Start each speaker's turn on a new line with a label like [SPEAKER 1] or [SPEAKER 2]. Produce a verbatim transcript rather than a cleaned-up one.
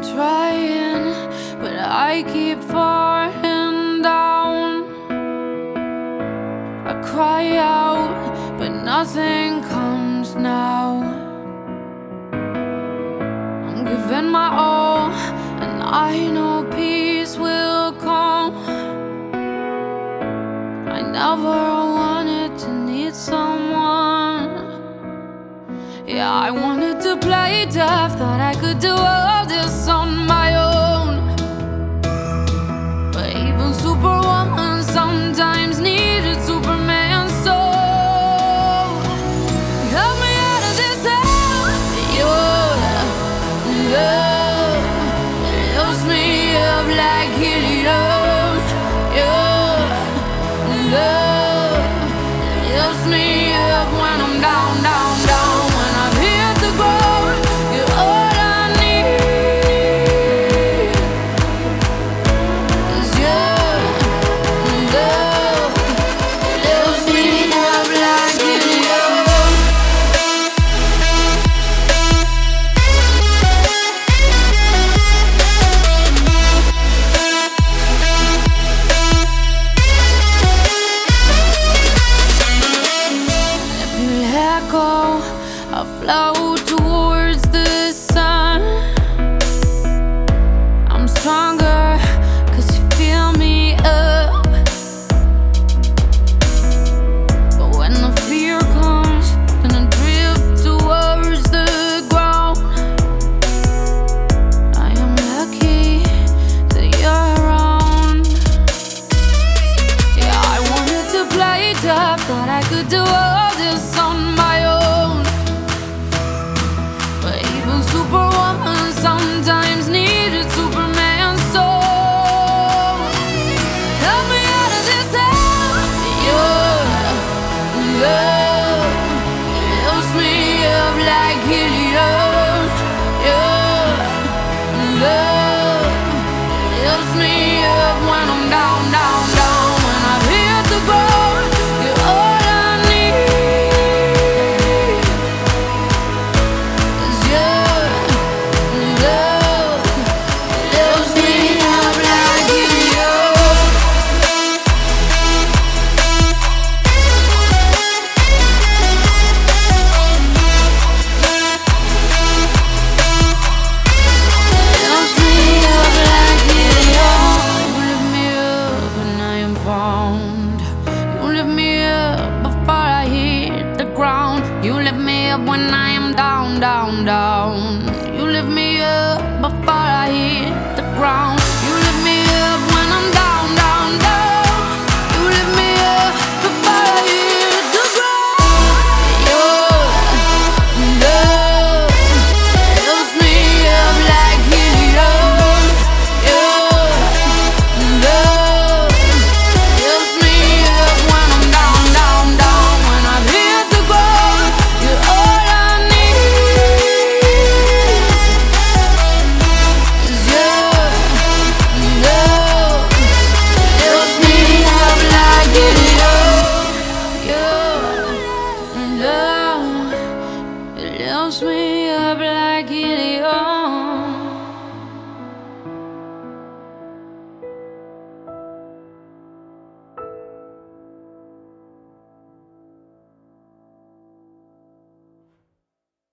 [SPEAKER 1] trying, but I keep falling down. I cry out, but nothing comes now. I'm giving my all, and I know peace will come. I never wanted to need someone. Yeah, I wanted to play tough, thought I could do all this on my own. But even Superwoman sometimes needed Superman, so help me out of this hell. Your love lifts me up like helium. Your love lifts me up when I'm down, down, down. When I've hit the ground, you're all I need. 'Cause your love lifts me up like helium. If you let go, I'll float towards the sun. I'm stronger, 'cause you fill me up. But when the fear comes, then I drift towards the ground. I am lucky that you're around. Yeah, I wanted to play tough, thought I could do all this on my own. But even Superwoman sometimes needed Superman, so help me out of this hell. Your love lifts me up like helium. Your love lifts me up when I'm down, down, down. When I've hit the ground, you're all I need. 'Cause your love lifts me up like helium. Lifts me up like helium. You lift me up when I am found. You lift me up before I hit the ground. You lift me up when I am down, down, down. You lift me up before I hit the ground. You lift me up when I'm down, down, down. You lift me up before I hit the ground. Your love lifts me up like helium. Your love lifts me up when I'm down, down, down. When I've hit the ground, you're all I need. 'Cause your love lifts me up like helium. Your love lifts me up like helium.